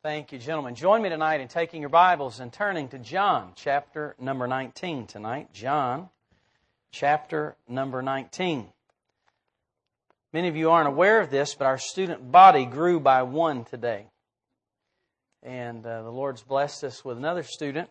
Thank you, gentlemen. Join me tonight in taking your Bibles and turning to John, chapter number 19 tonight. John, chapter number 19. Many of you aren't aware of this, but our student body grew by one today. And the Lord's blessed us with another student,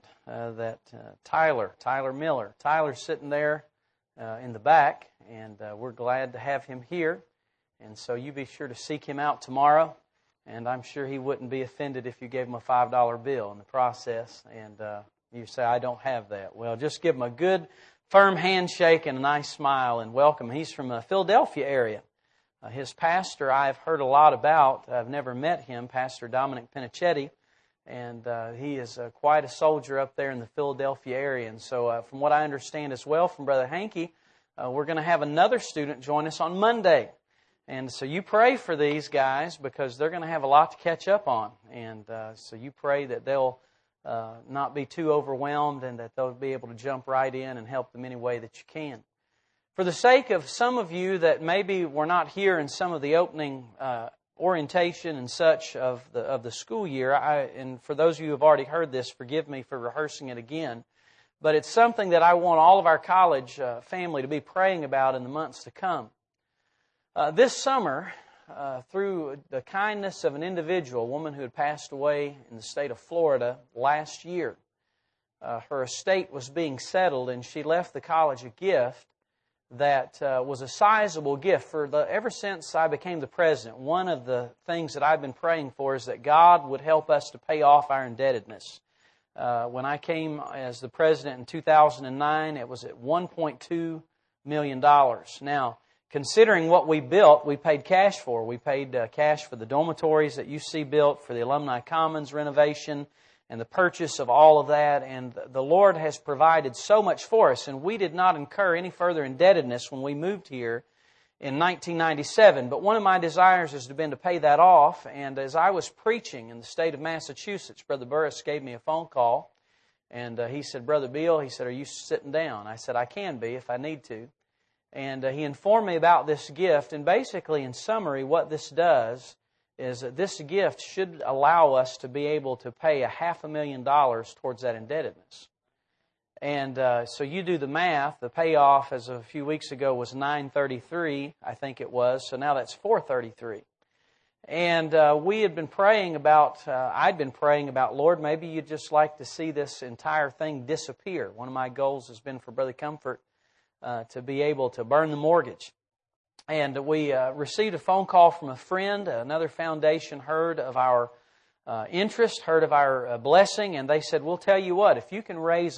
Tyler Miller. Tyler's sitting there in the back, and we're glad to have him here. And so you be sure to seek him out tomorrow. And I'm sure he wouldn't be offended if you gave him a $5 bill in the process. And you say, I don't have that. Well, just give him a good, firm handshake and a nice smile and welcome. He's from the Philadelphia area. His pastor I've heard a lot about. I've never met him, Pastor Dominic Pinichetti. And he is quite a soldier up there in the Philadelphia area. And so from what I understand as well from Brother Hankey, we're going to have another student join us on Monday. And so you pray for these guys because they're going to have a lot to catch up on. And so you pray that they'll not be too overwhelmed and that they'll be able to jump right in and help them any way that you can. For the sake of some of you that maybe were not here in some of the opening orientation and such of the school year, and for those of you who have already heard this, forgive me for rehearsing it again, but it's something that I want all of our college family to be praying about in the months to come. This summer, through the kindness of an individual, a woman who had passed away in the state of Florida last year, her estate was being settled, and she left the college a gift that was a sizable gift. Ever since I became the president, one of the things that I've been praying for is that God would help us to pay off our indebtedness. When I came as the president in 2009, it was at $1.2 million. Now, considering what we built, we paid cash for. We paid cash for the dormitories that you see built, for the Alumni Commons renovation, and the purchase of all of that. And the Lord has provided so much for us. And we did not incur any further indebtedness when we moved here in 1997. But one of my desires has been to pay that off. And as I was preaching in the state of Massachusetts, Brother Burris gave me a phone call. And he said, Brother Beal, he said, are you sitting down? I said, I can be if I need to. And he informed me about this gift, and basically, in summary, what this does is that this gift should allow us to be able to pay $500,000 towards that indebtedness. And so you do the math. The payoff, as of a few weeks ago, was $933, I think it was. So now that's $433. And we had been praying about, I'd been praying about, Lord, maybe you'd just like to see this entire thing disappear. One of my goals has been for Brother Comfort to be able to burn the mortgage. And we received a phone call from a friend. Another foundation heard of our interest, heard of our blessing, and they said, we'll tell you what, if you can raise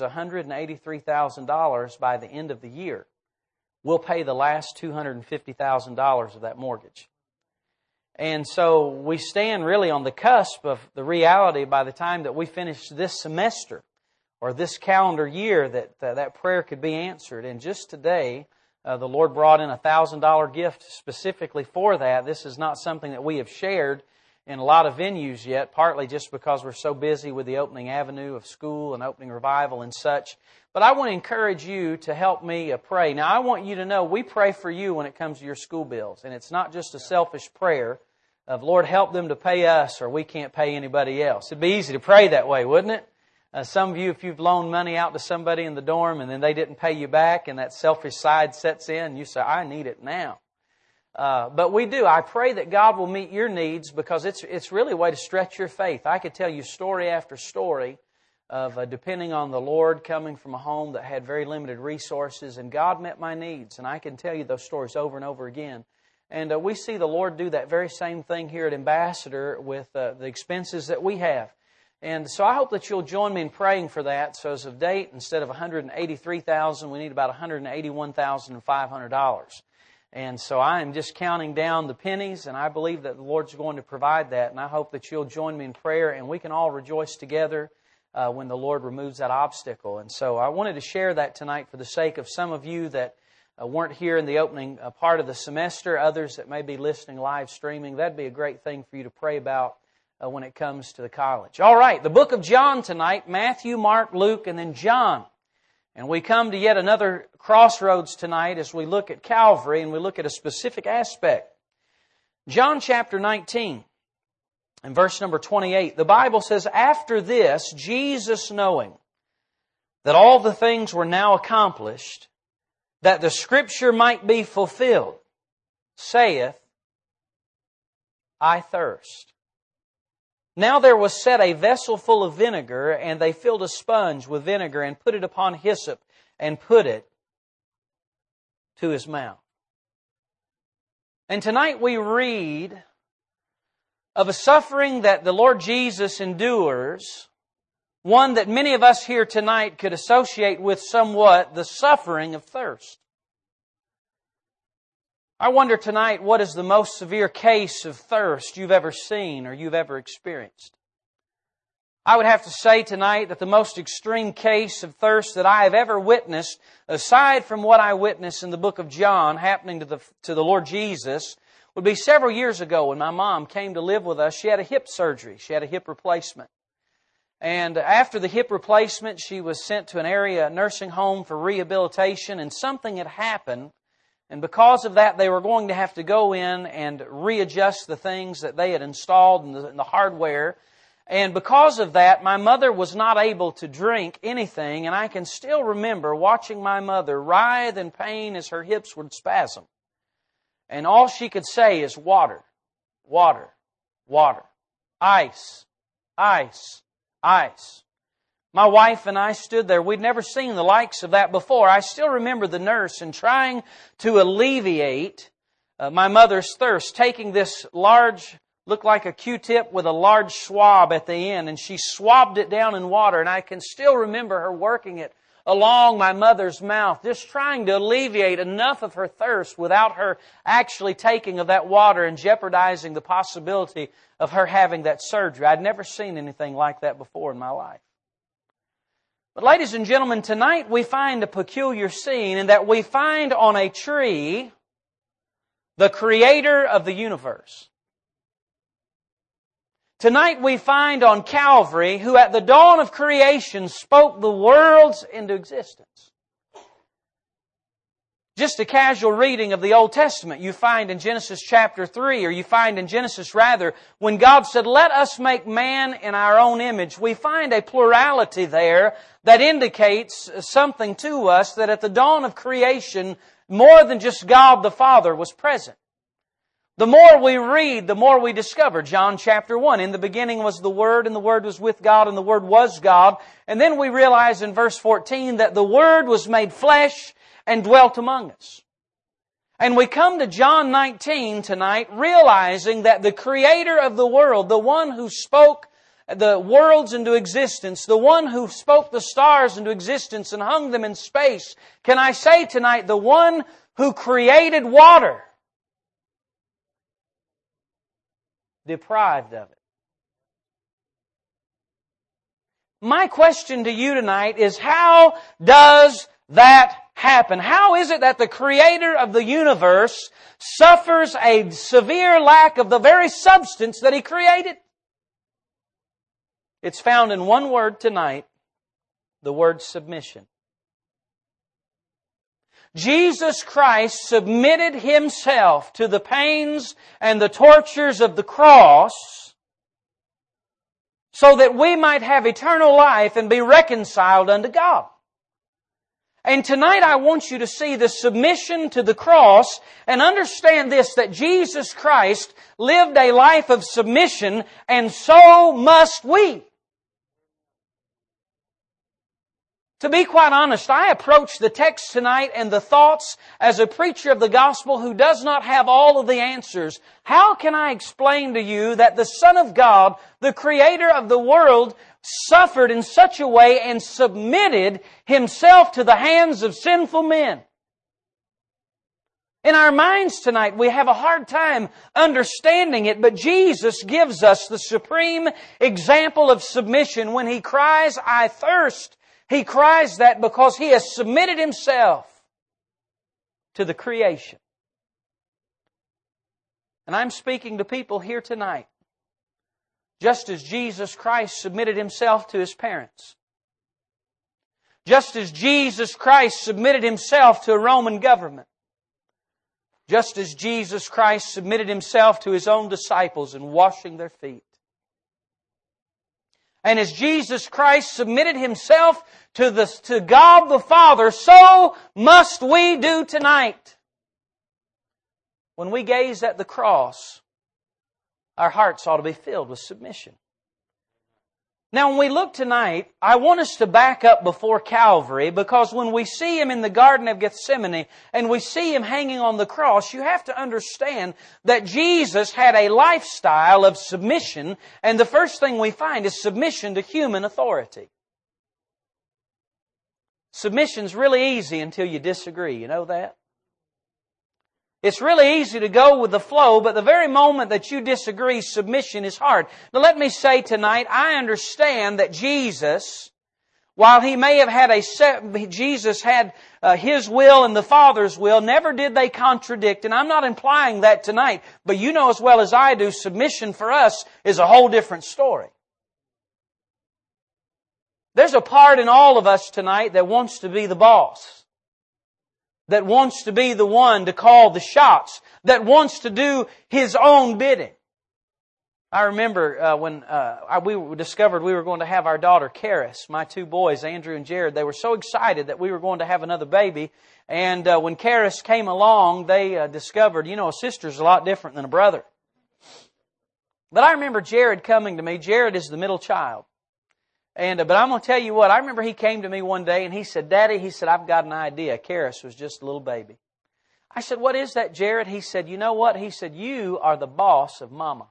$183,000 by the end of the year, we'll pay the last $250,000 of that mortgage. And so we stand really on the cusp of the reality by the time that we finish this semester or this calendar year that prayer could be answered. And just today, the Lord brought in a $1,000 gift specifically for that. This is not something that we have shared in a lot of venues yet, partly just because we're so busy with the opening avenue of school and opening revival and such. But I want to encourage you to help me pray. Now, I want you to know we pray for you when it comes to your school bills. And it's not just a selfish prayer of, Lord, help them to pay us or we can't pay anybody else. It'd be easy to pray that way, wouldn't it? Some of you, if you've loaned money out to somebody in the dorm and then they didn't pay you back and that selfish side sets in, you say, I need it now. But we do. I pray that God will meet your needs because it's really a way to stretch your faith. I could tell you story after story of depending on the Lord, coming from a home that had very limited resources, and God met my needs. And I can tell you those stories over and over again. And we see the Lord do that very same thing here at Ambassador with the expenses that we have. And so I hope that you'll join me in praying for that. So as of date, instead of $183,000, we need about $181,500. And so I am just counting down the pennies, and I believe that the Lord's going to provide that. And I hope that you'll join me in prayer, and we can all rejoice together when the Lord removes that obstacle. And so I wanted to share that tonight for the sake of some of you that weren't here in the opening part of the semester, others that may be listening live streaming. That'd be a great thing for you to pray about when it comes to the college. All right, the book of John tonight, Matthew, Mark, Luke, and then John. And we come to yet another crossroads tonight as we look at Calvary and we look at a specific aspect. John chapter 19. In verse number 28, the Bible says, "After this, Jesus, knowing that all the things were now accomplished, that the Scripture might be fulfilled, saith, I thirst. Now there was set a vessel full of vinegar, and they filled a sponge with vinegar and put it upon hyssop and put it to his mouth." And tonight we read of a suffering that the Lord Jesus endures, one that many of us here tonight could associate with somewhat the suffering of thirst. I wonder tonight, what is the most severe case of thirst you've ever seen or you've ever experienced? I would have to say tonight that the most extreme case of thirst that I have ever witnessed, aside from what I witnessed in the book of John happening to the Lord Jesus, would be several years ago when my mom came to live with us. She had a hip surgery. She had a hip replacement. And after the hip replacement, she was sent to an area nursing home for rehabilitation, and something had happened. And because of that, they were going to have to go in and readjust the things that they had installed in the hardware. And because of that, my mother was not able to drink anything. And I can still remember watching my mother writhe in pain as her hips would spasm. And all she could say is water, water, water, ice, ice, ice. My wife and I stood there. We'd never seen the likes of that before. I still remember the nurse and trying to alleviate my mother's thirst, taking this large, looked like a Q-tip with a large swab at the end, and she swabbed it down in water. And I can still remember her working it along my mother's mouth, just trying to alleviate enough of her thirst without her actually taking of that water and jeopardizing the possibility of her having that surgery. I'd never seen anything like that before in my life. But ladies and gentlemen, tonight we find a peculiar scene in that we find on a tree the Creator of the universe. Tonight we find on Calvary, who at the dawn of creation spoke the worlds into existence. Just a casual reading of the Old Testament you find in Genesis chapter 3, or you find in Genesis rather, when God said, "Let us make man in our own image." We find a plurality there that indicates something to us, that at the dawn of creation, more than just God the Father was present. The more we read, the more we discover. John chapter 1, in the beginning was the Word, and the Word was with God, and the Word was God. And then we realize in verse 14 that the Word was made flesh and dwelt among us. And we come to John 19 tonight, realizing that the Creator of the world, the one who spoke the worlds into existence, the one who spoke the stars into existence and hung them in space, can I say tonight, the one who created water, deprived of it. My question to you tonight is, how does that happen? How is it that the Creator of the universe suffers a severe lack of the very substance that He created? It's found in one word tonight, the word submission. Jesus Christ submitted Himself to the pains and the tortures of the cross so that we might have eternal life and be reconciled unto God. And tonight I want you to see the submission to the cross and understand this, that Jesus Christ lived a life of submission, and so must we. To be quite honest, I approach the text tonight and the thoughts as a preacher of the gospel who does not have all of the answers. How can I explain to you that the Son of God, the Creator of the world, suffered in such a way and submitted Himself to the hands of sinful men? In our minds tonight, we have a hard time understanding it, but Jesus gives us the supreme example of submission. When He cries, "I thirst," He cries that because He has submitted Himself to the creation. And I'm speaking to people here tonight, just as Jesus Christ submitted Himself to His parents. Just as Jesus Christ submitted Himself to a Roman government. Just as Jesus Christ submitted Himself to His own disciples and washing their feet. And as Jesus Christ submitted Himself to God the Father, so must we do tonight. When we gaze at the cross, our hearts ought to be filled with submission. Now, when we look tonight, I want us to back up before Calvary, because when we see Him in the Garden of Gethsemane and we see Him hanging on the cross, you have to understand that Jesus had a lifestyle of submission, and the first thing we find is submission to human authority. Submission's really easy until you disagree, you know that? It's really easy to go with the flow, but the very moment that you disagree, submission is hard. Now let me say tonight, I understand that Jesus, while He may have had Jesus had His will and the Father's will, never did they contradict, and I'm not implying that tonight, but you know as well as I do, submission for us is a whole different story. There's a part in all of us tonight that wants to be the boss. That wants to be the one to call the shots. That wants to do his own bidding. I remember when we discovered we were going to have our daughter Karis, my two boys, Andrew and Jared. They were so excited that we were going to have another baby. And when Karis came along, they discovered, a sister's a lot different than a brother. But I remember Jared coming to me. Jared is the middle child. But I'm going to tell you what, I remember he came to me one day and he said, Daddy, he said, I've got an idea. Karis was just a little baby. I said, what is that, Jared? He said, you know what? He said, you are the boss of Mama.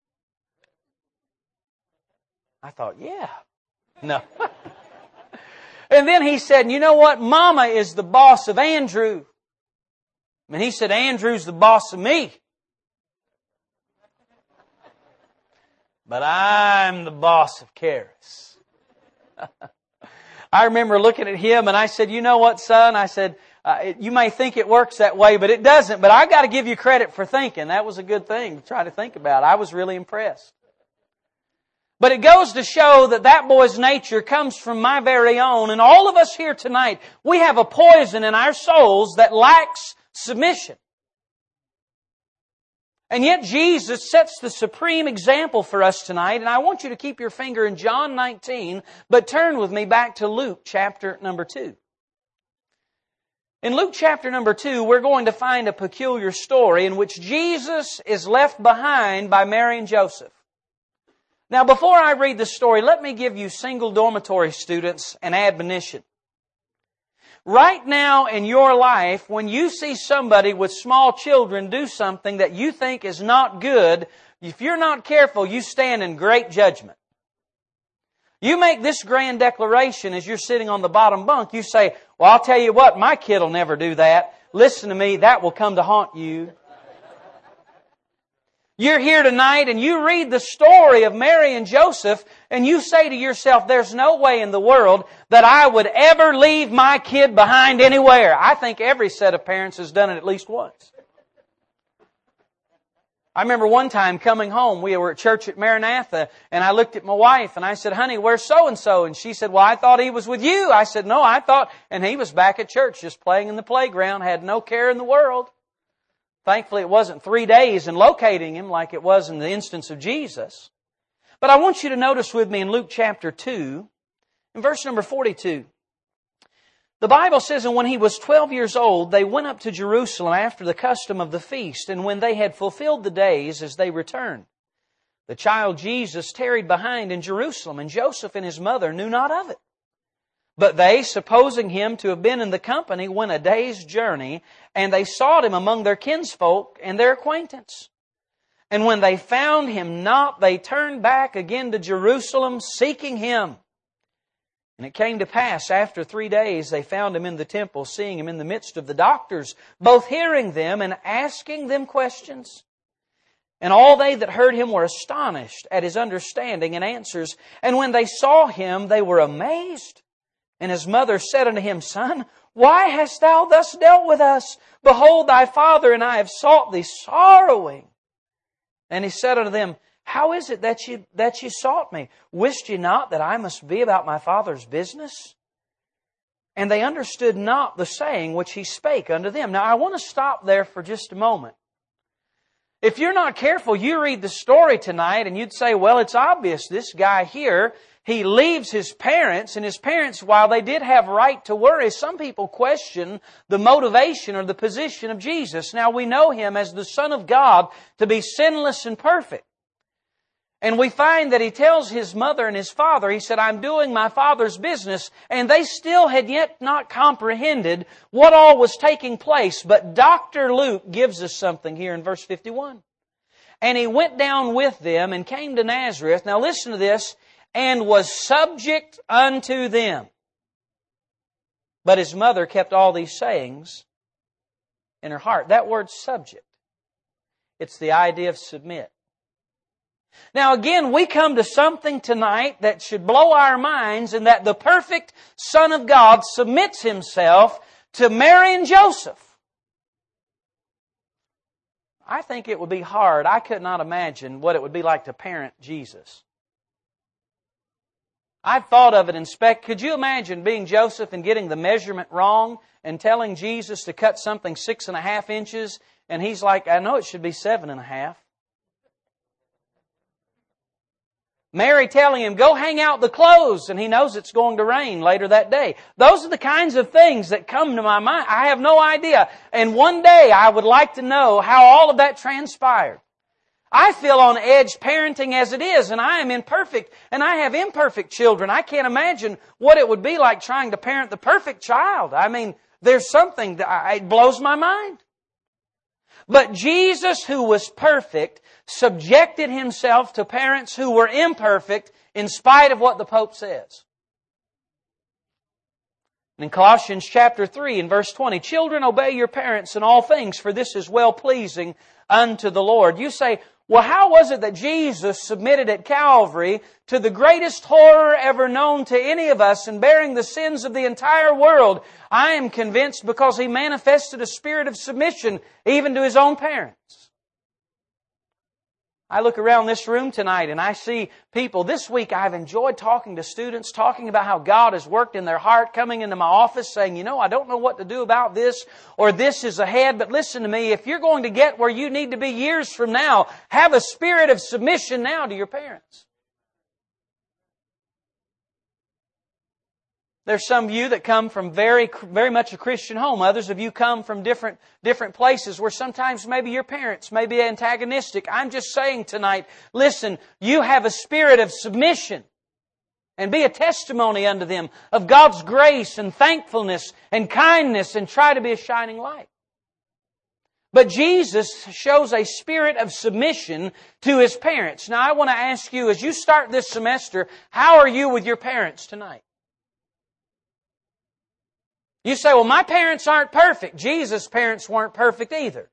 I thought, yeah. No. And then he said, you know what? Mama is the boss of Andrew. And he said, Andrew's the boss of me. But I'm the boss of Karis. I remember looking at him and I said, you know what, son? I said, you may think it works that way, but it doesn't. But I got to give you credit for thinking. That was a good thing to try to think about. I was really impressed. But it goes to show that that boy's nature comes from my very own. And all of us here tonight, we have a poison in our souls that lacks submission. And yet Jesus sets the supreme example for us tonight. And I want you to keep your finger in John 19, but turn with me back to Luke chapter number 2. In Luke chapter number 2, we're going to find a peculiar story in which Jesus is left behind by Mary and Joseph. Now, before I read the story, let me give you single dormitory students an admonition. Right now in your life, when you see somebody with small children do something that you think is not good, if you're not careful, you stand in great judgment. You make this grand declaration as you're sitting on the bottom bunk. You say, well, I'll tell you what, my kid will never do that. Listen to me, that will come to haunt you. You're here tonight and you read the story of Mary and Joseph and you say to yourself, there's no way in the world that I would ever leave my kid behind anywhere. I think every set of parents has done it at least once. I remember one time coming home, we were at church at Maranatha, and I looked at my wife and I said, honey, where's so-and-so? And she said, well, I thought he was with you. I said, no, I thought, and he was back at church just playing in the playground, had no care in the world. Thankfully, it wasn't 3 days in locating him like it was in the instance of Jesus. But I want you to notice with me in Luke chapter 2, in verse number 42. The Bible says, and when he was 12 years old, they went up to Jerusalem after the custom of the feast. And when they had fulfilled the days as they returned, the child Jesus tarried behind in Jerusalem, and Joseph and his mother knew not of it. But they, supposing him to have been in the company, went a day's journey, and they sought him among their kinsfolk and their acquaintance. And when they found him not, they turned back again to Jerusalem, seeking him. And it came to pass, after 3 days, they found him in the temple, seeing him in the midst of the doctors, both hearing them and asking them questions. And all they that heard him were astonished at his understanding and answers. And when they saw him, they were amazed. And his mother said unto him, Son, why hast thou thus dealt with us? Behold, thy father and I have sought thee sorrowing. And he said unto them, How is it that ye sought me? Wist ye not that I must be about my father's business? And they understood not the saying which he spake unto them. Now I want to stop there for just a moment. If you're not careful, you read the story tonight and you'd say, well, it's obvious this guy here, he leaves his parents, and his parents, while they did have right to worry, some people question the motivation or the position of Jesus. Now, we know Him as the Son of God to be sinless and perfect. And we find that He tells His mother and His father, He said, I'm doing my Father's business. And they still had yet not comprehended what all was taking place. But Dr. Luke gives us something here in verse 51. And He went down with them and came to Nazareth. Now listen to this. And was subject unto them. But His mother kept all these sayings in her heart. That word subject, it's the idea of submit. Now again, we come to something tonight that should blow our minds, in that the perfect Son of God submits Himself to Mary and Joseph. I think it would be hard. I could not imagine what it would be like to parent Jesus. I've thought of it could you imagine being Joseph and getting the measurement wrong and telling Jesus to cut something 6.5 inches, and He's like, I know it should be 7.5. Mary telling Him, go hang out the clothes, and He knows it's going to rain later that day. Those are the kinds of things that come to my mind. I have no idea. And one day I would like to know how all of that transpired. I feel on edge parenting as it is, and I am imperfect, and I have imperfect children. I can't imagine what it would be like trying to parent the perfect child. I mean, there's something that it blows my mind. But Jesus, who was perfect, subjected Himself to parents who were imperfect in spite of what the Pope says. In Colossians chapter 3 and verse 20, children, obey your parents in all things, for this is well-pleasing unto the Lord. You say, well, how was it that Jesus submitted at Calvary to the greatest horror ever known to any of us and bearing the sins of the entire world? I am convinced because He manifested a spirit of submission even to His own parents. I look around this room tonight and I see people. This week I've enjoyed talking to students, talking about how God has worked in their heart, coming into my office saying, I don't know what to do about this, or this is ahead, but listen to me, if you're going to get where you need to be years from now, have a spirit of submission now to your parents. There's some of you that come from very much a Christian home. Others of you come from different places where sometimes maybe your parents may be antagonistic. I'm just saying tonight, listen, you have a spirit of submission and be a testimony unto them of God's grace and thankfulness and kindness, and try to be a shining light. But Jesus shows a spirit of submission to His parents. Now I want to ask you, as you start this semester, how are you with your parents tonight? You say, well, my parents aren't perfect. Jesus' parents weren't perfect either.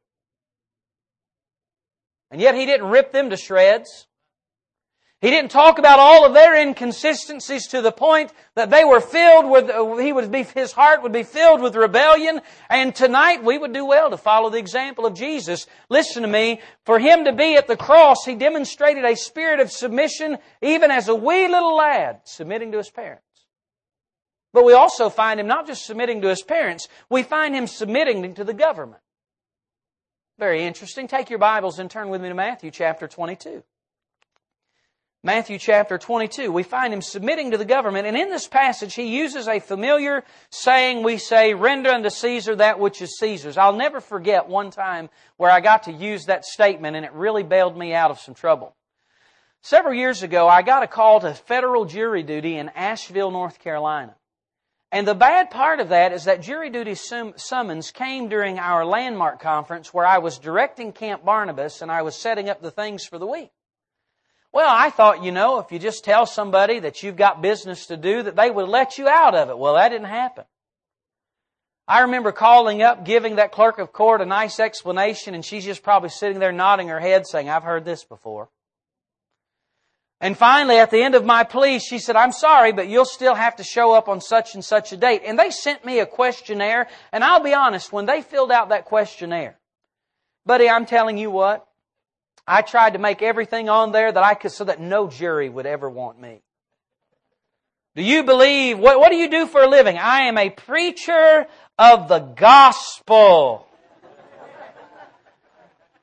And yet He didn't rip them to shreds. He didn't talk about all of their inconsistencies to the point that they were filled with, His heart would be filled with rebellion. And tonight we would do well to follow the example of Jesus. Listen to me, for Him to be at the cross, He demonstrated a spirit of submission even as a wee little lad submitting to His parents. But we also find Him not just submitting to His parents, we find Him submitting to the government. Very interesting. Take your Bibles and turn with me to Matthew chapter 22. Matthew chapter 22. We find Him submitting to the government. And in this passage, He uses a familiar saying. We say, render unto Caesar that which is Caesar's. I'll never forget one time where I got to use that statement, and it really bailed me out of some trouble. Several years ago, I got a call to federal jury duty in Asheville, North Carolina. And the bad part of that is that jury duty summons came during our landmark conference where I was directing Camp Barnabas and I was setting up the things for the week. Well, I thought, if you just tell somebody that you've got business to do, that they would let you out of it. Well, that didn't happen. I remember calling up, giving that clerk of court a nice explanation, and she's just probably sitting there nodding her head saying, I've heard this before. And finally, at the end of my plea, she said, I'm sorry, but you'll still have to show up on such and such a date. And they sent me a questionnaire, and I'll be honest, when they filled out that questionnaire, buddy, I'm telling you what, I tried to make everything on there that I could so that no jury would ever want me. Do you believe, what do you do for a living? I am a preacher of the gospel.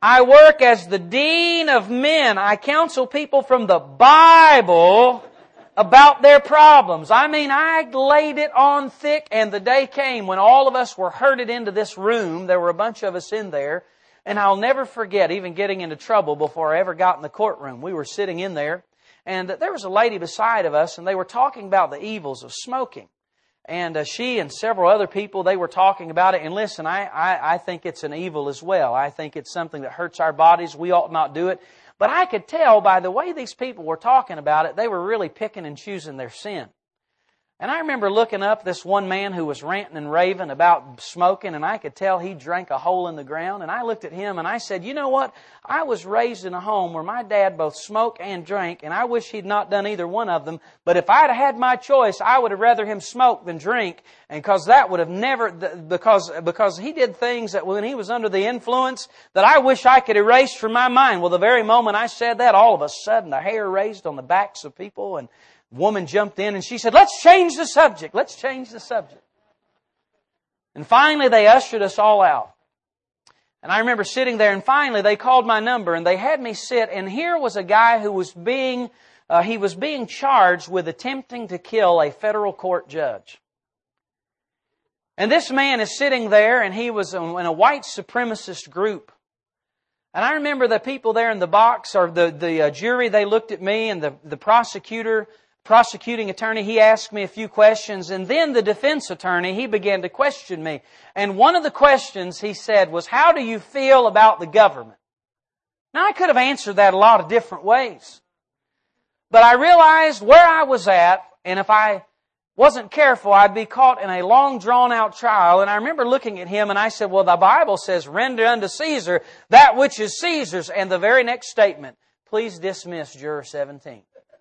I work as the dean of men. I counsel people from the Bible about their problems. I mean, I laid it on thick, and the day came when all of us were herded into this room. There were a bunch of us in there, and I'll never forget even getting into trouble before I ever got in the courtroom. We were sitting in there, and there was a lady beside of us, and they were talking about the evils of smoking. And she and several other people, they were talking about it. And listen, I think it's an evil as well. I think it's something that hurts our bodies. We ought not do it. But I could tell by the way these people were talking about it, they were really picking and choosing their sin. And I remember looking up this one man who was ranting and raving about smoking, and I could tell he drank a hole in the ground. And I looked at him and I said, you know what? I was raised in a home where my dad both smoked and drank, and I wish he'd not done either one of them. But if I'd had my choice, I would have rather him smoke than drink, and because that would have never, because he did things that when he was under the influence that I wish I could erase from my mind. Well, the very moment I said that, all of a sudden the hair raised on the backs of people, and woman jumped in and she said, let's change the subject. Let's change the subject. And finally they ushered us all out. And I remember sitting there, and finally they called my number and they had me sit, and here was a guy who was being charged with attempting to kill a federal court judge. And this man is sitting there, and he was in a white supremacist group. And I remember the people there in the box, or the jury, they looked at me, and the prosecuting attorney, he asked me a few questions, and then the defense attorney, he began to question me. And one of the questions he said was, how do you feel about the government? Now, I could have answered that a lot of different ways. But I realized where I was at, and if I wasn't careful, I'd be caught in a long, drawn-out trial. And I remember looking at him, and I said, well, the Bible says, render unto Caesar that which is Caesar's. And the very next statement, please dismiss Juror 17.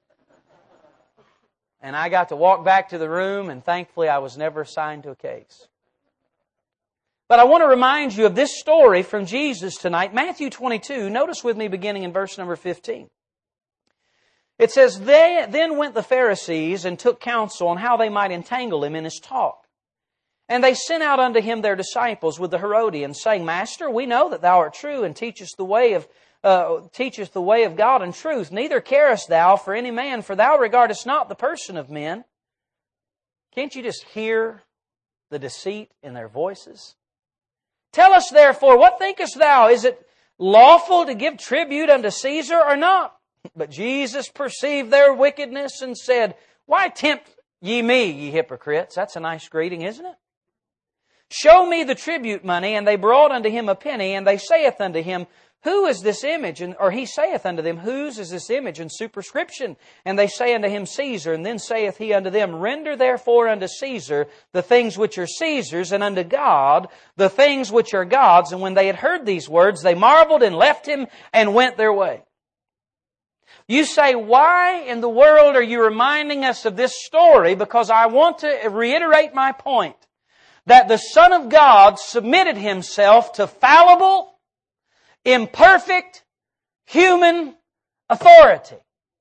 And I got to walk back to the room, and thankfully I was never assigned to a case. But I want to remind you of this story from Jesus tonight. Matthew 22, notice with me beginning in verse number 15. It says, Then went the Pharisees and took counsel on how they might entangle him in his talk. And they sent out unto him their disciples with the Herodians, saying, Master, we know that thou art true, and teachest the way of God in truth. Neither carest thou for any man, for thou regardest not the person of men. Can't you just hear the deceit in their voices? Tell us therefore, what thinkest thou? Is it lawful to give tribute unto Caesar or not? But Jesus perceived their wickedness and said, Why tempt ye me, ye hypocrites? That's a nice greeting, isn't it? Show me the tribute money. And they brought unto him a penny, and they saith unto him, Who is this image? Or he saith unto them, Whose is this image and superscription? And they say unto him, Caesar. And then saith he unto them, Render therefore unto Caesar the things which are Caesar's, and unto God the things which are God's. And when they had heard these words, they marveled and left him and went their way. You say, why in the world are you reminding us of this story? Because I want to reiterate my point that the Son of God submitted Himself to fallible, imperfect, human authority.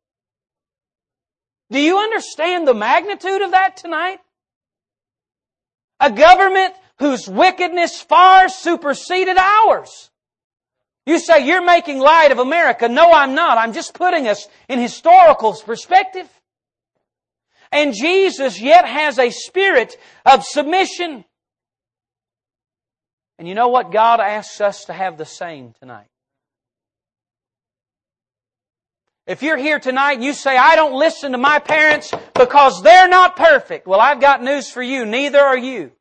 Do you understand the magnitude of that tonight? A government whose wickedness far superseded ours. You say, you're making light of America. No, I'm not. I'm just putting us in historical perspective. And Jesus yet has a spirit of submission. And you know what? God asks us to have the same tonight. If you're here tonight and you say, I don't listen to my parents because they're not perfect. Well, I've got news for you. Neither are you.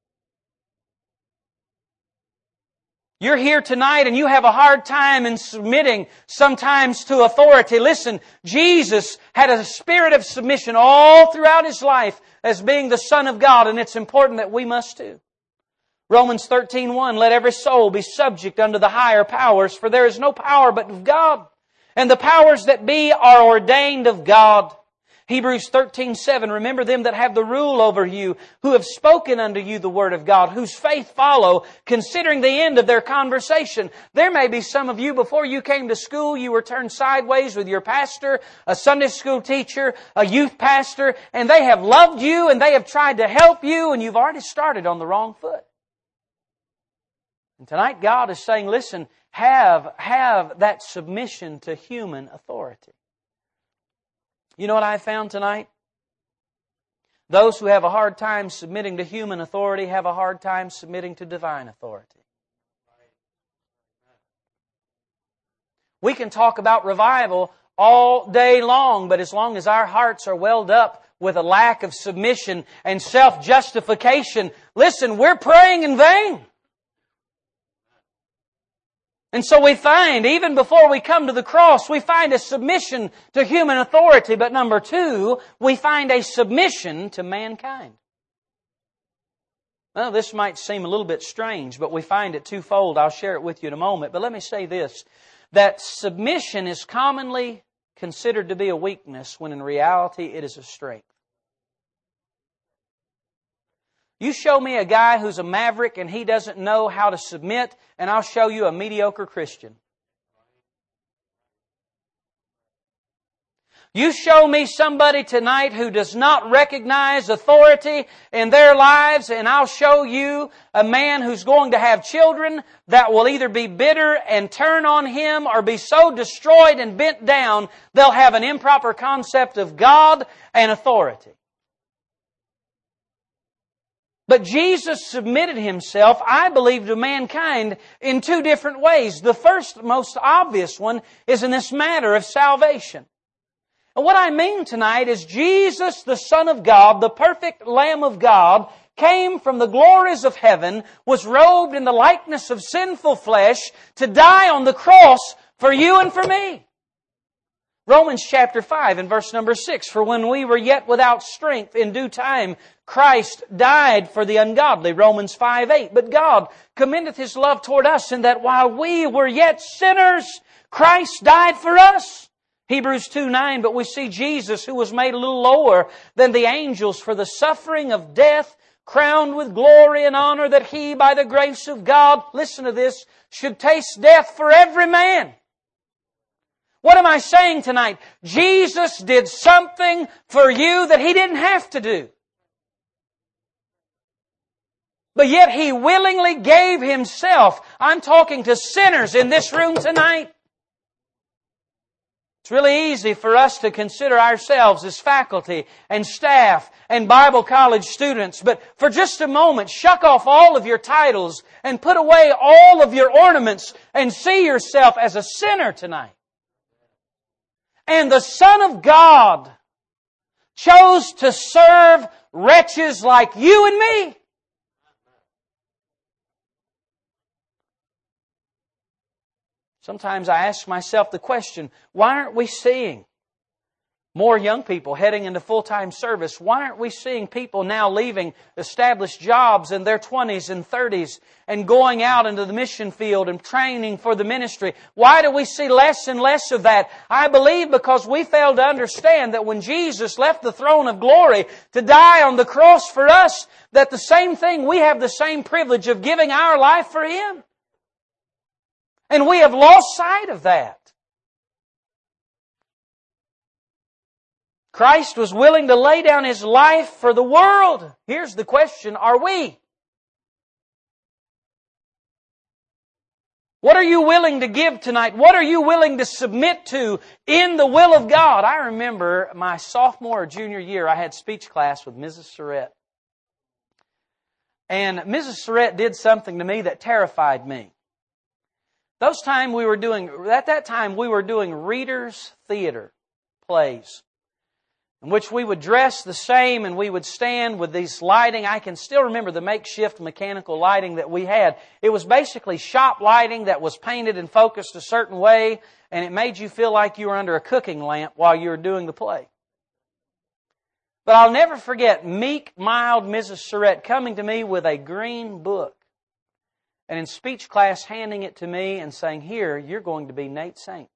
You're here tonight and you have a hard time in submitting sometimes to authority. Listen, Jesus had a spirit of submission all throughout His life as being the Son of God, and it's important that we must too. Romans 13:1, Let every soul be subject unto the higher powers, for there is no power but of God, and the powers that be are ordained of God. Hebrews 13:7, Remember them that have the rule over you, who have spoken unto you the word of God, whose faith follow, considering the end of their conversation. There may be some of you, before you came to school, you were turned sideways with your pastor, a Sunday school teacher, a youth pastor, and they have loved you and they have tried to help you, and you've already started on the wrong foot. And tonight God is saying, listen, have that submission to human authority. You know what I found tonight? Those who have a hard time submitting to human authority have a hard time submitting to divine authority. We can talk about revival all day long, but as long as our hearts are welled up with a lack of submission and self-justification, listen, we're praying in vain. And so we find, even before we come to the cross, we find a submission to human authority. But number two, we find a submission to mankind. Well, this might seem a little bit strange, but we find it twofold. I'll share it with you in a moment. But let me say this, that submission is commonly considered to be a weakness when in reality it is a strength. You show me a guy who's a maverick and he doesn't know how to submit, and I'll show you a mediocre Christian. You show me somebody tonight who does not recognize authority in their lives, and I'll show you a man who's going to have children that will either be bitter and turn on him or be so destroyed and bent down they'll have an improper concept of God and authority. But Jesus submitted Himself, I believe, to mankind in two different ways. The first, most obvious one, is in this matter of salvation. And what I mean tonight is Jesus, the Son of God, the perfect Lamb of God, came from the glories of heaven, was robed in the likeness of sinful flesh to die on the cross for you and for me. Romans chapter 5 and verse number 6, for when we were yet without strength, in due time Christ died for the ungodly. Romans 5:8. But God commendeth His love toward us in that while we were yet sinners, Christ died for us. Hebrews 2:9. But we see Jesus, who was made a little lower than the angels for the suffering of death, crowned with glory and honor, that He, by the grace of God, listen to this, should taste death for every man. What am I saying tonight? Jesus did something for you that He didn't have to do. But yet He willingly gave Himself. I'm talking to sinners in this room tonight. It's really easy for us to consider ourselves as faculty and staff and Bible college students. But for just a moment, shuck off all of your titles and put away all of your ornaments and see yourself as a sinner tonight. And the Son of God chose to serve wretches like you and me. Sometimes I ask myself the question, why aren't we seeing more young people heading into full-time service? Why aren't we seeing people now leaving established jobs in their 20s and 30s and going out into the mission field and training for the ministry? Why do we see less and less of that? I believe because we fail to understand that when Jesus left the throne of glory to die on the cross for us, that the same thing, we have the same privilege of giving our life for Him. And we have lost sight of that. Christ was willing to lay down His life for the world. Here's the question, are we? What are you willing to give tonight? What are you willing to submit to in the will of God? I remember my sophomore or junior year, I had speech class with Mrs. Surratt. And Mrs. Surratt did something to me that terrified me. At that time we were doing readers' theater plays, in which we would dress the same and we would stand with these lighting. I can still remember the makeshift mechanical lighting that we had. It was basically shop lighting that was painted and focused a certain way, and it made you feel like you were under a cooking lamp while you were doing the play. But I'll never forget meek, mild Mrs. Surratt coming to me with a green book, and in speech class handing it to me and saying, here, you're going to be Nate Saint.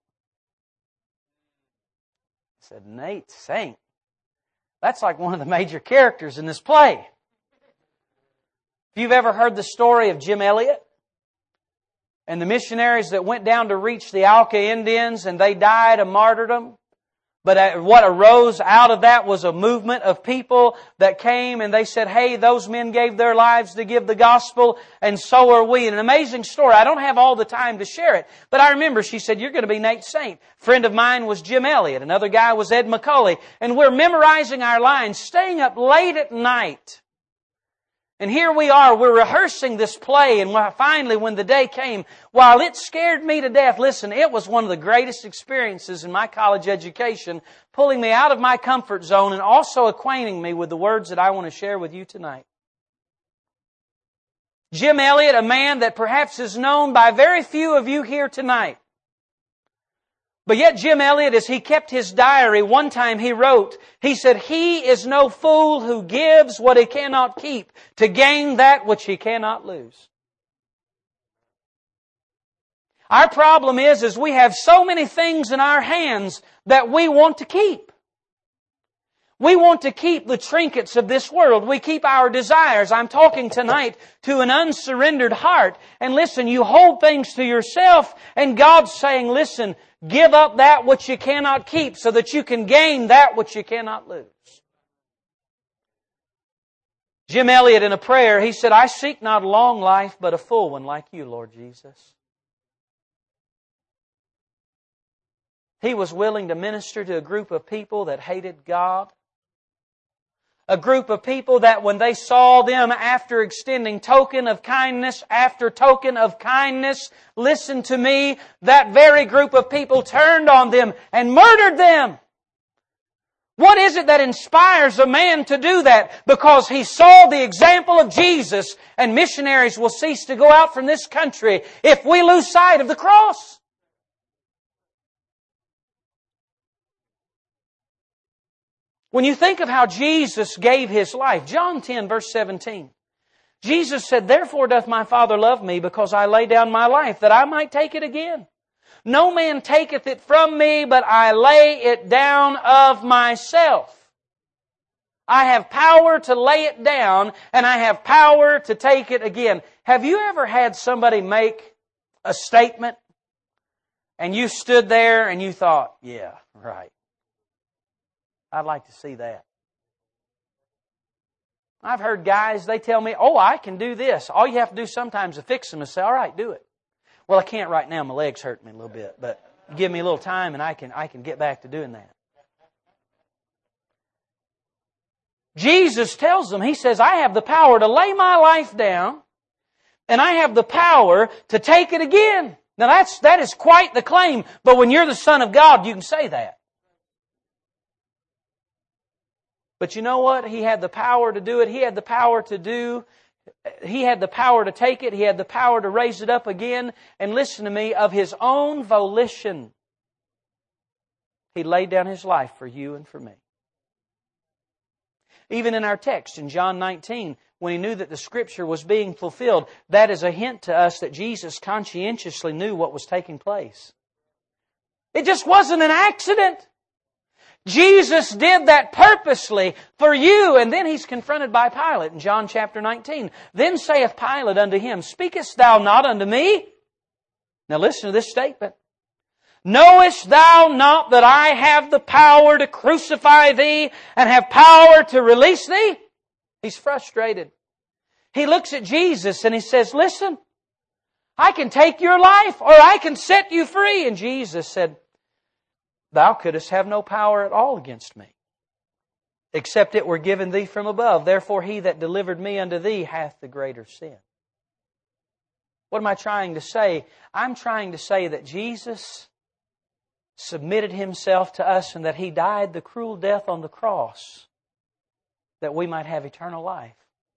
I said, Nate Saint? That's like one of the major characters in this play. If you've ever heard the story of Jim Elliot and the missionaries that went down to reach the Auca Indians and they died a martyrdom, But what arose out of that was a movement of people that came and they said, hey, those men gave their lives to give the gospel, and so are we. And an amazing story. I don't have all the time to share it, but I remember she said, you're going to be Nate Saint. A friend of mine was Jim Elliott. Another guy was Ed McCulley. And we're memorizing our lines, staying up late at night. And here we are, we're rehearsing this play, and finally when the day came, while it scared me to death, listen, it was one of the greatest experiences in my college education, pulling me out of my comfort zone and also acquainting me with the words that I want to share with you tonight. Jim Elliott, a man that perhaps is known by very few of you here tonight. But yet Jim Elliott, as he kept his diary, one time he wrote, he said, he is no fool who gives what he cannot keep to gain that which he cannot lose. Our problem is we have so many things in our hands that we want to keep. We want to keep the trinkets of this world. We keep our desires. I'm talking tonight to an unsurrendered heart. And listen, you hold things to yourself, and God's saying, listen, give up that which you cannot keep so that you can gain that which you cannot lose. Jim Elliott, in a prayer, he said, I seek not a long life, but a full one like you, Lord Jesus. He was willing to minister to a group of people that hated God. A group of people that when they saw them after extending token of kindness after token of kindness, listen to me, that very group of people turned on them and murdered them. What is it that inspires a man to do that? Because he saw the example of Jesus, and missionaries will cease to go out from this country if we lose sight of the cross. When you think of how Jesus gave His life, John 10 verse 17, Jesus said, therefore doth my Father love me, because I lay down my life, that I might take it again. No man taketh it from me, but I lay it down of myself. I have power to lay it down, and I have power to take it again. Have you ever had somebody make a statement, and you stood there and you thought, yeah, right. I'd like to see that. I've heard guys, they tell me, oh, I can do this. All you have to do sometimes is fix them and say, all right, do it. Well, I can't right now. My legs hurt me a little bit. But give me a little time and I can get back to doing that. Jesus tells them, He says, I have the power to lay my life down, and I have the power to take it again. Now that is quite the claim. But when you're the Son of God, you can say that. But you know what? He had the power to do it. He had the power to take it. He had the power to raise it up again. And listen to me, of His own volition, He laid down His life for you and for me. Even in our text in John 19, when He knew that the Scripture was being fulfilled, that is a hint to us that Jesus conscientiously knew what was taking place. It just wasn't an accident. Jesus did that purposely for you. And then He's confronted by Pilate in John chapter 19. Then saith Pilate unto Him, speakest thou not unto me? Now listen to this statement. Knowest thou not that I have the power to crucify thee and have power to release thee? He's frustrated. He looks at Jesus and He says, listen, I can take your life or I can set you free. And Jesus said, thou couldst have no power at all against me, except it were given thee from above. Therefore He that delivered me unto thee hath the greater sin. What am I trying to say? I'm trying to say that Jesus submitted Himself to us and that He died the cruel death on the cross that we might have eternal life.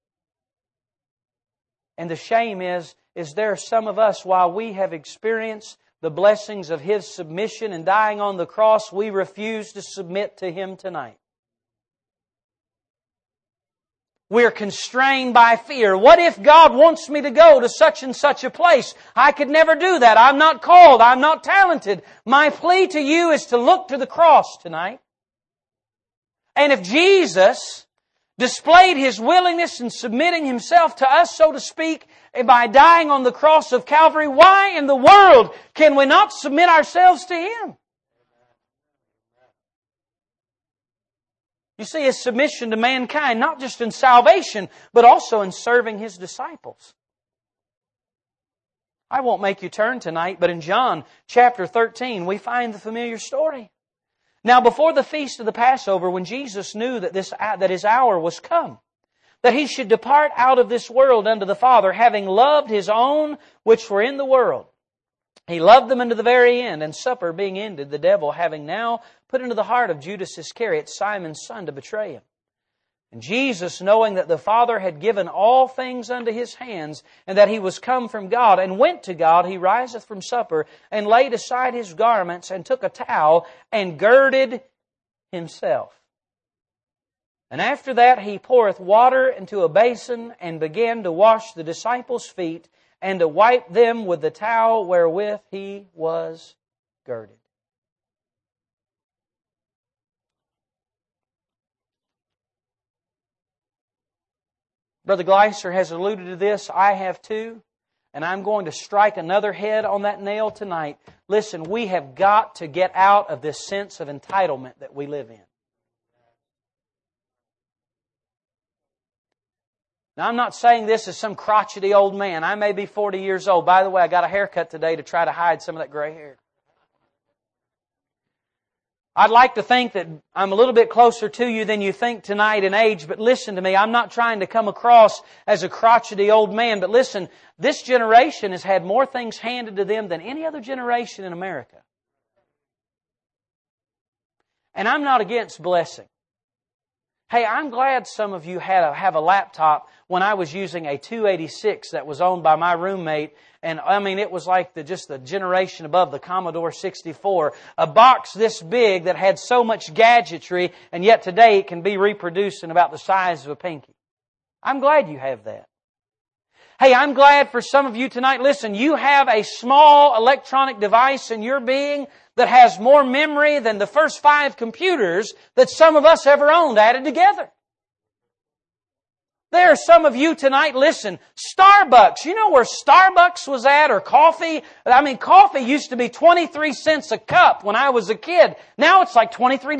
And the shame is there are some of us, while we have experienced the blessings of His submission and dying on the cross, we refuse to submit to Him tonight. We're constrained by fear. What if God wants me to go to such and such a place? I could never do that. I'm not called. I'm not talented. My plea to you is to look to the cross tonight. And if Jesus displayed His willingness in submitting Himself to us, so to speak, by dying on the cross of Calvary, why in the world can we not submit ourselves to Him? You see His submission to mankind, not just in salvation, but also in serving His disciples. I won't make you turn tonight, but in John chapter 13, we find the familiar story. Now, before the feast of the Passover, when Jesus knew that His hour was come, that He should depart out of this world unto the Father, having loved His own which were in the world, He loved them unto the very end, and supper being ended, the devil having now put into the heart of Judas Iscariot, Simon's son, to betray Him. And Jesus, knowing that the Father had given all things unto His hands, and that He was come from God, and went to God, He riseth from supper, and laid aside His garments, and took a towel, and girded Himself. And after that He poureth water into a basin, and began to wash the disciples' feet, and to wipe them with the towel wherewith He was girded. Brother Gleiser has alluded to this. I have too. And I'm going to strike another head on that nail tonight. Listen, we have got to get out of this sense of entitlement that we live in. Now, I'm not saying this as some crotchety old man. I may be 40 years old. By the way, I got a haircut today to try to hide some of that gray hair. I'd like to think that I'm a little bit closer to you than you think tonight in age, but listen to me. I'm not trying to come across as a crotchety old man, but listen, this generation has had more things handed to them than any other generation in America. And I'm not against blessing. Hey, I'm glad some of you have a laptop when I was using a 286 that was owned by my roommate. And I mean, it was like just the generation above the Commodore 64. A box this big that had so much gadgetry, and yet today it can be reproduced in about the size of a pinky. I'm glad you have that. Hey, I'm glad for some of you tonight. Listen, you have a small electronic device in your being that has more memory than the first 5 computers that some of us ever owned added together. There are some of you tonight, listen, Starbucks. You know where Starbucks was at, or coffee? I mean, coffee used to be 23 cents a cup when I was a kid. Now it's like $23.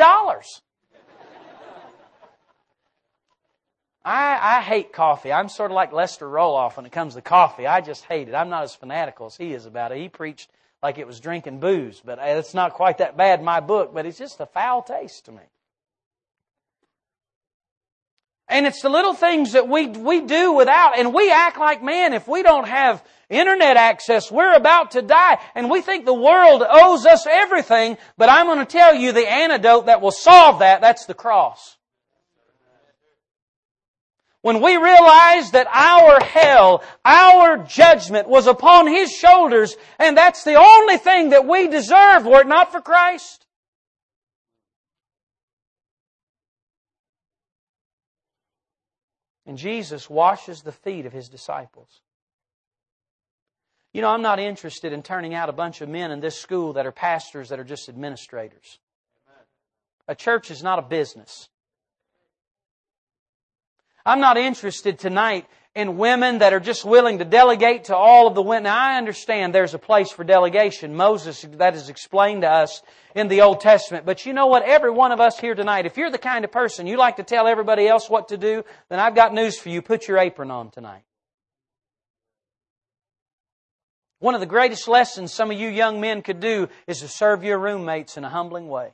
I hate coffee. I'm sort of like Lester Roloff when it comes to coffee. I just hate it. I'm not as fanatical as he is about it. He preached like it was drinking booze, but it's not quite that bad in my book, but it's just a foul taste to me. And it's the little things that we do without, and we act like, man, if we don't have internet access, we're about to die. And we think the world owes us everything, but I'm going to tell you the antidote that will solve that, that's the cross. When we realize that our hell, our judgment was upon His shoulders, and that's the only thing that we deserve, were it not for Christ. And Jesus washes the feet of His disciples. You know, I'm not interested in turning out a bunch of men in this school that are pastors that are just administrators. A church is not a business. I'm not interested tonight in women that are just willing to delegate to all of the women. Now, I understand there's a place for delegation. Moses, that is explained to us in the Old Testament. But you know what? Every one of us here tonight, if you're the kind of person you like to tell everybody else what to do, then I've got news for you. Put your apron on tonight. One of the greatest lessons some of you young men could do is to serve your roommates in a humbling way.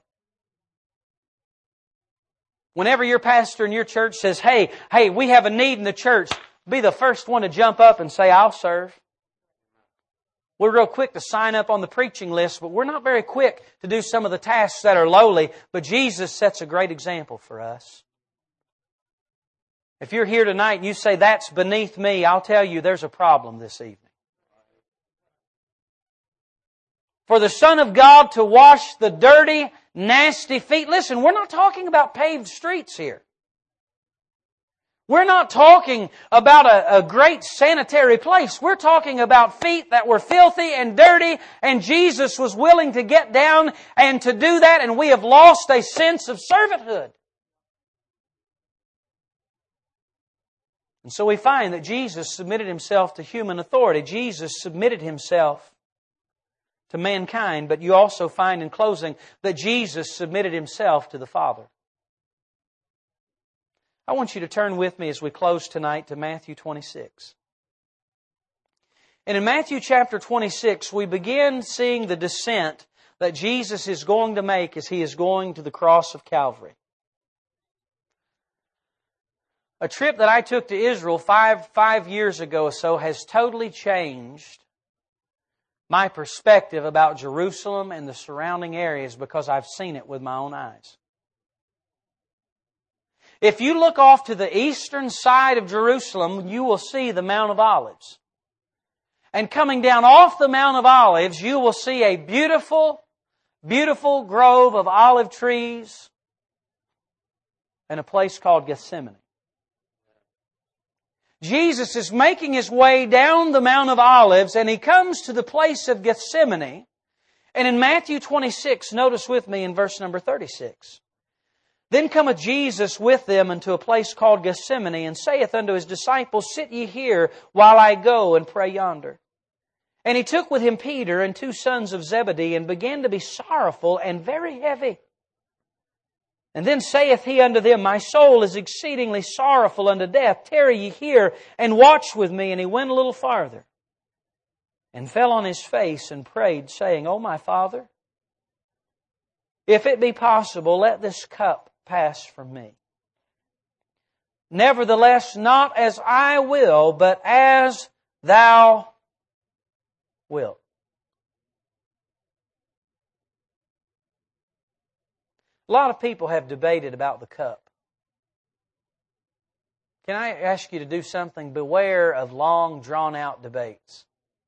Whenever your pastor in your church says, hey, we have a need in the church, be the first one to jump up and say, I'll serve. We're real quick to sign up on the preaching list, but we're not very quick to do some of the tasks that are lowly. But Jesus sets a great example for us. If you're here tonight and you say, that's beneath me, I'll tell you there's a problem this evening. For the Son of God to wash the dirty, nasty feet. Listen, we're not talking about paved streets here. We're not talking about a great sanitary place. We're talking about feet that were filthy and dirty, and Jesus was willing to get down and to do that, and we have lost a sense of servanthood. And so we find that Jesus submitted Himself to human authority. Jesus submitted Himself to mankind, but you also find in closing that Jesus submitted Himself to the Father. I want you to turn with me as we close tonight to Matthew 26. And in Matthew chapter 26, we begin seeing the descent that Jesus is going to make as He is going to the cross of Calvary. A trip that I took to Israel five years ago or so has totally changed my perspective about Jerusalem and the surrounding areas because I've seen it with my own eyes. If you look off to the eastern side of Jerusalem, you will see the Mount of Olives. And coming down off the Mount of Olives, you will see a beautiful, beautiful grove of olive trees and a place called Gethsemane. Jesus is making His way down the Mount of Olives and He comes to the place of Gethsemane. And in Matthew 26, notice with me in verse number 36. Then cometh Jesus with them unto a place called Gethsemane, and saith unto His disciples, Sit ye here, while I go and pray yonder. And He took with Him Peter and 2 sons of Zebedee, and began to be sorrowful and very heavy. And then saith He unto them, My soul is exceedingly sorrowful unto death. Tarry ye here, and watch with me. And He went a little farther, and fell on His face, and prayed, saying, O my Father, if it be possible, let this cup pass from me. Nevertheless, not as I will, but as Thou wilt. A lot of people have debated about the cup. Can I ask you to do something? Beware of long, drawn-out debates.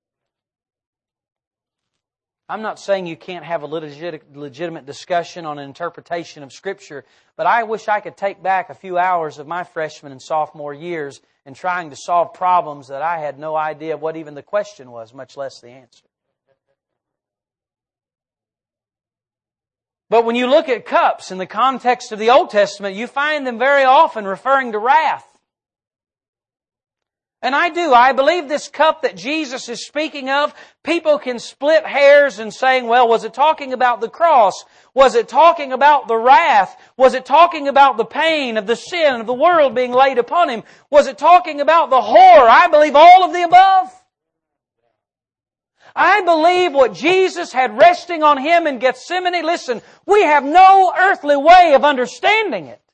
I'm not saying you can't have a legitimate discussion on an interpretation of Scripture, but I wish I could take back a few hours of my freshman and sophomore years in trying to solve problems that I had no idea what even the question was, much less the answer. But when you look at cups in the context of the Old Testament, you find them very often referring to wrath. And I do. I believe this cup that Jesus is speaking of, people can split hairs in saying, well, was it talking about the cross? Was it talking about the wrath? Was it talking about the pain of the sin of the world being laid upon Him? Was it talking about the horror? I believe all of the above. I believe what Jesus had resting on Him in Gethsemane, listen, we have no earthly way of understanding it.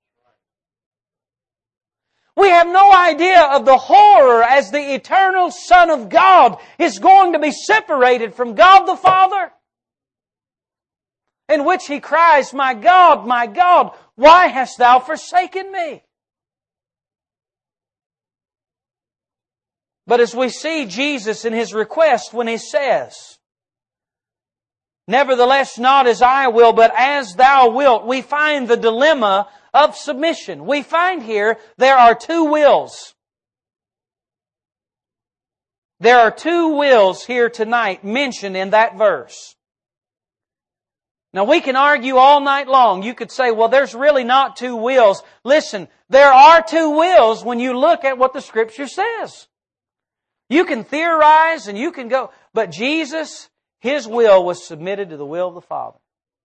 We have no idea of the horror as the eternal Son of God is going to be separated from God the Father, in which He cries, my God, why hast Thou forsaken me? But as we see Jesus in His request when He says, nevertheless, not as I will, but as Thou wilt, we find the dilemma of submission. We find here there are 2 wills. There are 2 wills here tonight mentioned in that verse. Now we can argue all night long. You could say, well, there's really not 2 wills. Listen, there are 2 wills when you look at what the Scripture says. You can theorize and you can go, but Jesus, His will was submitted to the will of the Father.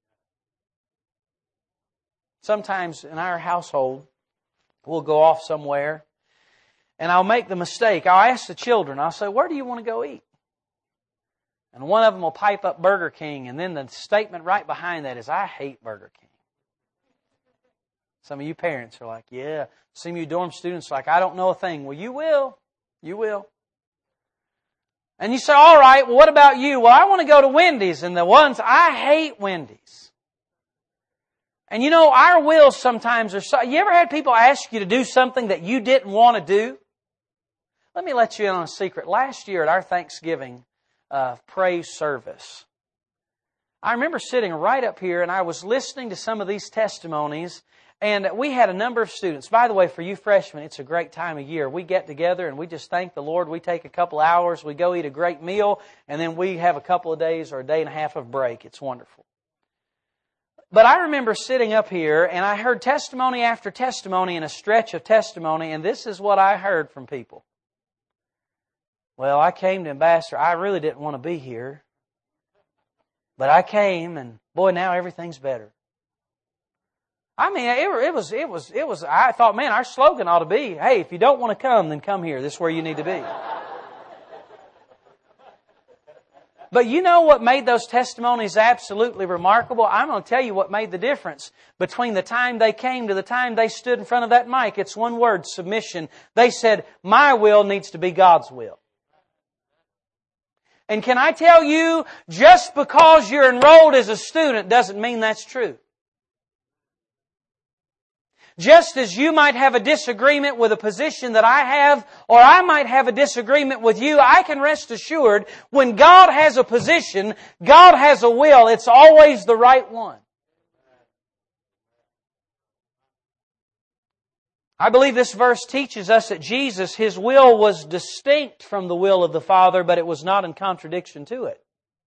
Sometimes in our household, we'll go off somewhere and I'll make the mistake. I'll ask the children, I'll say, where do you want to go eat? And one of them will pipe up Burger King, and then the statement right behind that is, I hate Burger King. Some of you parents are like, yeah. Some of you dorm students are like, I don't know a thing. Well, you will. You will. And you say, all right, well, what about you? Well, I want to go to Wendy's. And the ones, I hate Wendy's. And you know, our wills sometimes are so... You ever had people ask you to do something that you didn't want to do? Let me let you in on a secret. Last year at our Thanksgiving praise service, I remember sitting right up here and I was listening to some of these testimonies, and we had a number of students. By the way, for you freshmen, it's a great time of year. We get together and we just thank the Lord. We take a couple hours, we go eat a great meal, and then we have a couple of days or a day and a half of break. It's wonderful. But I remember sitting up here and I heard testimony after testimony and a stretch of testimony, and this is what I heard from people. Well, I came to Ambassador. I really didn't want to be here. But I came, and boy, now everything's better. I mean, it was, I thought, man, our slogan ought to be, hey, if you don't want to come, then come here. This is where you need to be. But you know what made those testimonies absolutely remarkable? I'm going to tell you what made the difference between the time they came to the time they stood in front of that mic. It's one word, submission. They said, my will needs to be God's will. And can I tell you, just because you're enrolled as a student doesn't mean that's true. Just as you might have a disagreement with a position that I have, or I might have a disagreement with you, I can rest assured when God has a position, God has a will, it's always the right one. I believe this verse teaches us that Jesus, His will was distinct from the will of the Father, but it was not in contradiction to it.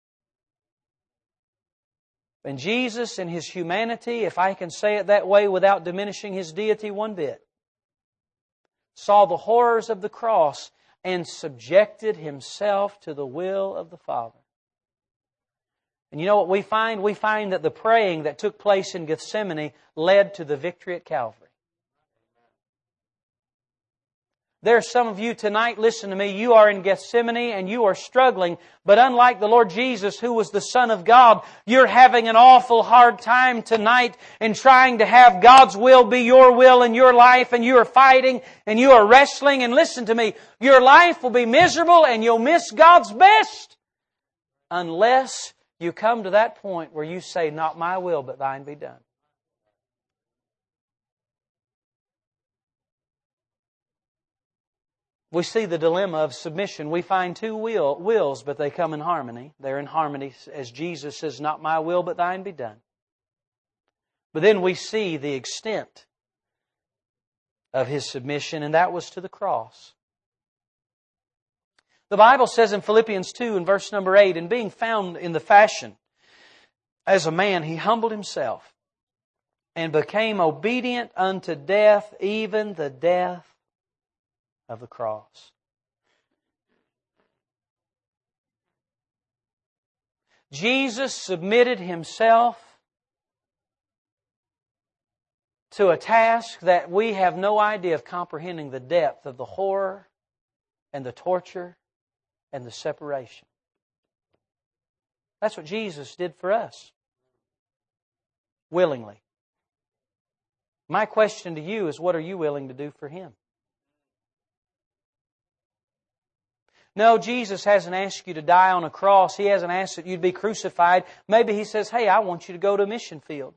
And Jesus in His humanity, if I can say it that way without diminishing His deity one bit, saw the horrors of the cross and subjected Himself to the will of the Father. And you know what we find? We find that the praying that took place in Gethsemane led to the victory at Calvary. There are some of you tonight, listen to me, you are in Gethsemane and you are struggling, but unlike the Lord Jesus, who was the Son of God, you're having an awful hard time tonight in trying to have God's will be your will in your life, and you are fighting and you are wrestling, and listen to me, your life will be miserable and you'll miss God's best unless you come to that point where you say, not my will, but thine be done. We see the dilemma of submission. We find two wills, but they come in harmony. They're in harmony as Jesus says, not my will, but thine be done. But then we see the extent of His submission, and that was to the cross. The Bible says in Philippians 2 and verse number 8, and being found in the fashion as a man, He humbled Himself and became obedient unto death, even the death of the cross. Jesus submitted Himself to a task that we have no idea of comprehending the depth of the horror and the torture and the separation. That's what Jesus did for us. Willingly. My question to you is, what are you willing to do for Him? No, Jesus hasn't asked you to die on a cross. He hasn't asked that you'd be crucified. Maybe He says, hey, I want you to go to a mission field.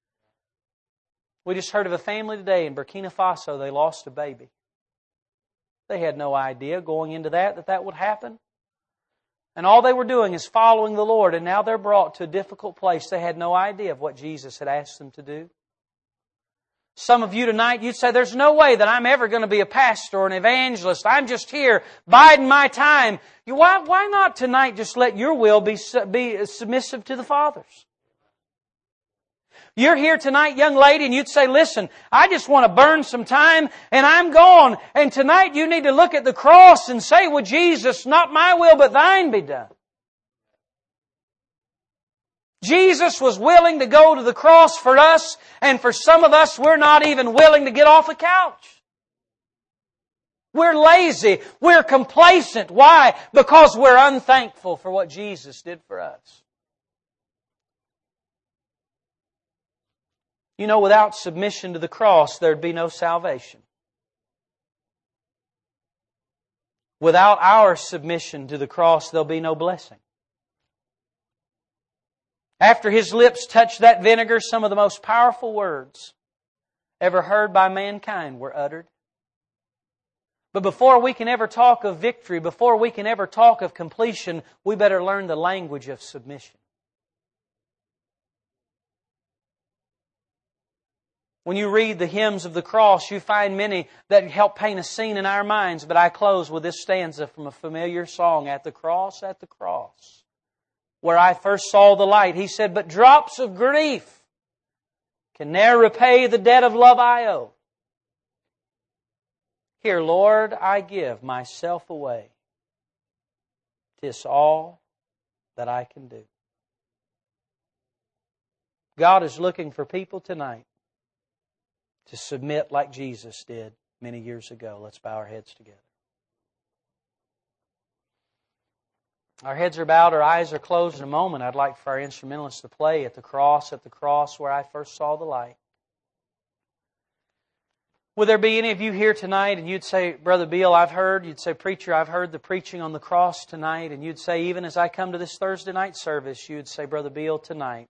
We just heard of a family today in Burkina Faso. They lost a baby. They had no idea going into that would happen. And all they were doing is following the Lord. And now they're brought to a difficult place. They had no idea of what Jesus had asked them to do. Some of you tonight, you'd say, there's no way that I'm ever going to be a pastor or an evangelist. I'm just here biding my time. Why not tonight just let your will be submissive to the Father's? You're here tonight, young lady, and you'd say, listen, I just want to burn some time and I'm gone. And tonight you need to look at the cross and say with Jesus, not my will, but thine be done. Jesus was willing to go to the cross for us, and for some of us, we're not even willing to get off the couch. We're lazy. We're complacent. Why? Because we're unthankful for what Jesus did for us. You know, without submission to the cross, there'd be no salvation. Without our submission to the cross, there'll be no blessing. After His lips touched that vinegar, some of the most powerful words ever heard by mankind were uttered. But before we can ever talk of victory, before we can ever talk of completion, we better learn the language of submission. When you read the hymns of the cross, you find many that help paint a scene in our minds. But I close with this stanza from a familiar song, At the cross, where I first saw the light. He said, but drops of grief can ne'er repay the debt of love I owe. Here, Lord, I give myself away. 'Tis all that I can do. God is looking for people tonight to submit like Jesus did many years ago. Let's bow our heads together. Our heads are bowed, our eyes are closed. In a moment, I'd like for our instrumentalists to play at the cross where I first saw the light. Would there be any of you here tonight and you'd say, Brother Beal, you'd say, Preacher, I've heard the preaching on the cross tonight, and you'd say, even as I come to this Thursday night service, you'd say, Brother Beal, tonight,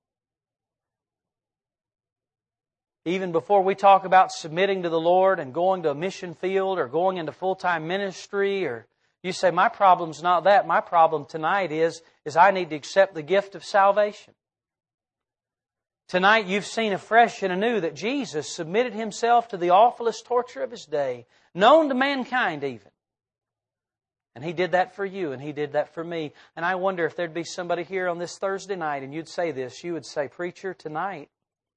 even before we talk about submitting to the Lord and going to a mission field or going into full-time ministry, or you say, my problem's not that. My problem tonight is I need to accept the gift of salvation. Tonight you've seen afresh and anew that Jesus submitted Himself to the awfulest torture of His day, known to mankind even. And He did that for you, and He did that for me. And I wonder if there'd be somebody here on this Thursday night and you'd say this. You would say, Preacher, tonight,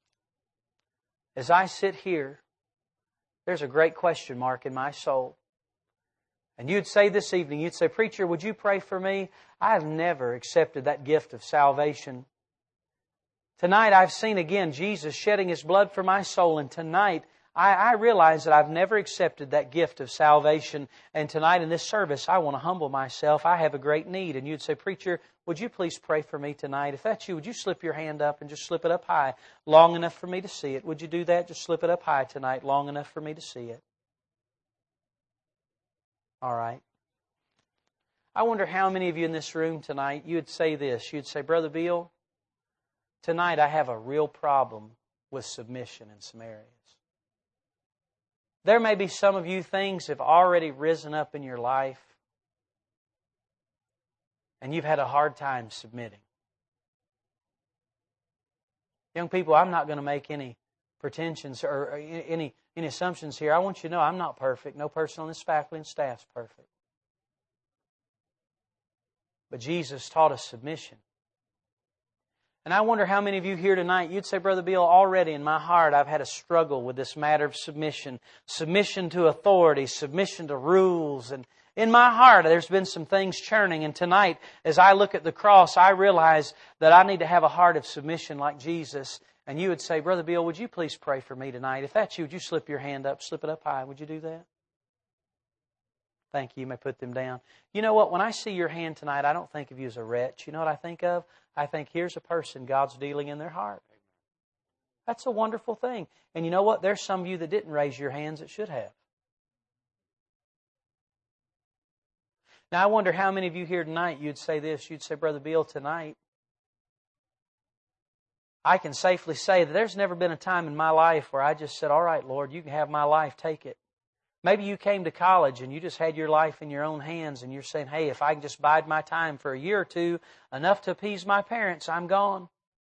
as I sit here, there's a great question mark in my soul. And you'd say this evening, you'd say, Preacher, would you pray for me? I have never accepted that gift of salvation. Tonight I've seen again Jesus shedding His blood for my soul, and tonight I realize that I've never accepted that gift of salvation. And tonight in this service I want to humble myself. I have a great need. And you'd say, Preacher, would you please pray for me tonight? If that's you, would you slip your hand up and just slip it up high long enough for me to see it? Would you do that? Just slip it up high tonight long enough for me to see it. All right. I wonder how many of you in this room tonight, you would say this. You'd say, Brother Beal, tonight I have a real problem with submission in some areas. There may be some of you things have already risen up in your life and you've had a hard time submitting. Young people, I'm not going to make any pretensions or any assumptions here. I want you to know I'm not perfect. No person on this faculty and staff is perfect. But Jesus taught us submission. And I wonder how many of you here tonight, you'd say, Brother Beal, already in my heart I've had a struggle with this matter of submission. Submission to authority, submission to rules. And in my heart there's been some things churning. And tonight, as I look at the cross, I realize that I need to have a heart of submission like Jesus. And you would say, Brother Beal, would you please pray for me tonight? If that's you, would you slip your hand up, slip it up high? Would you do that? Thank you. You may put them down. You know what? When I see your hand tonight, I don't think of you as a wretch. You know what I think of? I think here's a person God's dealing in their heart. That's a wonderful thing. And you know what? There's some of you that didn't raise your hands that should have. Now I wonder how many of you here tonight, you'd say this. You'd say, Brother Beal, tonight, I can safely say that there's never been a time in my life where I just said, all right, Lord, you can have my life, take it. Maybe you came to college and you just had your life in your own hands and you're saying, hey, if I can just bide my time for a year or two, enough to appease my parents, I'm gone.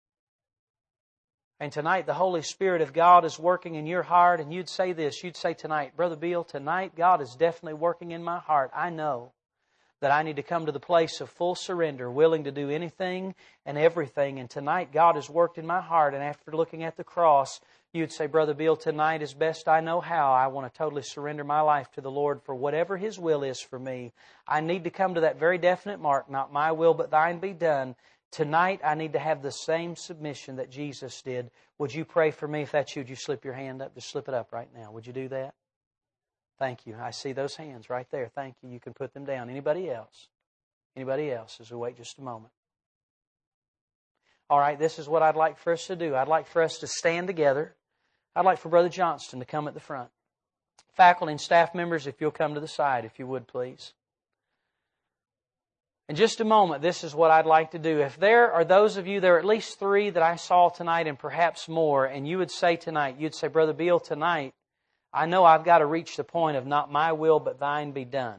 And tonight the Holy Spirit of God is working in your heart, and you'd say this, you'd say tonight, Brother Beal, tonight God is definitely working in my heart. I know that I need to come to the place of full surrender, willing to do anything and everything. And tonight God has worked in my heart, and after looking at the cross, you'd say, Brother Beal, tonight as best I know how, I want to totally surrender my life to the Lord for whatever His will is for me. I need to come to that very definite mark, not my will but Thine be done. Tonight I need to have the same submission that Jesus did. Would you pray for me? If that's you, would you slip your hand up? Just slip it up right now. Would you do that? Thank you. I see those hands right there. Thank you. You can put them down. Anybody else? Anybody else as we wait just a moment? All right, this is what I'd like for us to do. I'd like for us to stand together. I'd like for Brother Johnston to come at the front. Faculty and staff members, if you'll come to the side, if you would, please. In just a moment, this is what I'd like to do. If there are those of you, there are at least 3 that I saw tonight and perhaps more, and you would say tonight, you'd say, Brother Beal, tonight, I know I've got to reach the point of not my will but Thine be done.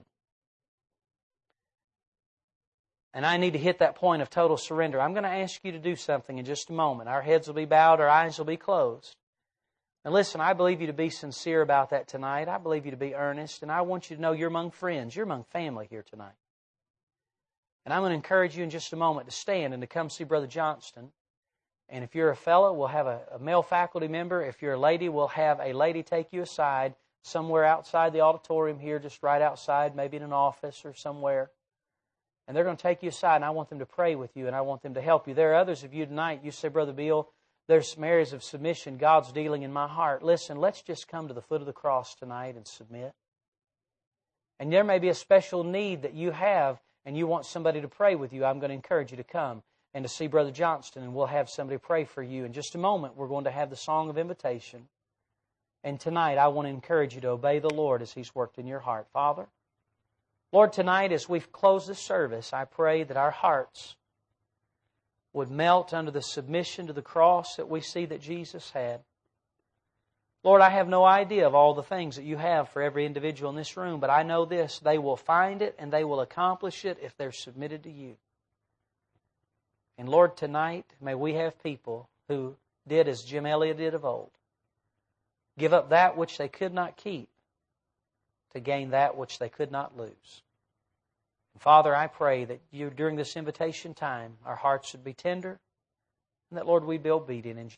And I need to hit that point of total surrender. I'm going to ask you to do something in just a moment. Our heads will be bowed, our eyes will be closed. And listen, I believe you to be sincere about that tonight. I believe you to be earnest. And I want you to know you're among friends. You're among family here tonight. And I'm going to encourage you in just a moment to stand and to come see Brother Johnston. And if you're a fellow, we'll have a male faculty member. If you're a lady, we'll have a lady take you aside somewhere outside the auditorium here, just right outside, maybe in an office or somewhere. And they're going to take you aside, and I want them to pray with you, and I want them to help you. There are others of you tonight, you say, Brother Beal, there's some areas of submission God's dealing in my heart. Listen, let's just come to the foot of the cross tonight and submit. And there may be a special need that you have and you want somebody to pray with you. I'm going to encourage you to come and to see Brother Johnston, and we'll have somebody pray for you. In just a moment, we're going to have the song of invitation. And tonight, I want to encourage you to obey the Lord as He's worked in your heart. Father, Lord, tonight as we've closed this service, I pray that our hearts would melt under the submission to the cross that we see that Jesus had. Lord, I have no idea of all the things that you have for every individual in this room, but I know this, they will find it and they will accomplish it if they're submitted to you. And Lord, tonight, may we have people who did as Jim Elliot did of old. Give up that which they could not keep to gain that which they could not lose. And Father, I pray that you, during this invitation time, our hearts should be tender and that, Lord, we be obedient in